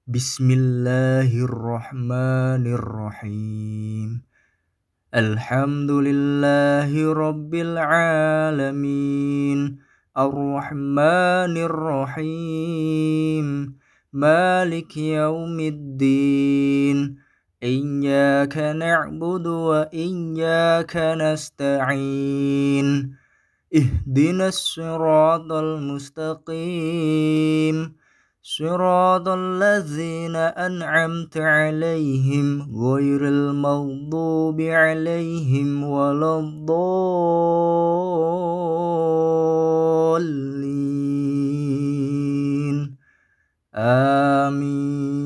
Bismillahirrahmanirrahim. Alhamdulillahi rabbil alamin. Ar-Rahmanir-Rahim. Maliki yaumiddin. Iyyaka na'budu wa iyyaka nasta'in. Ihdinas siratal mustaqim. Siratal ladzina an'amta 'alaihim ghairil maghdubi 'alaihim waladdallin. Amin.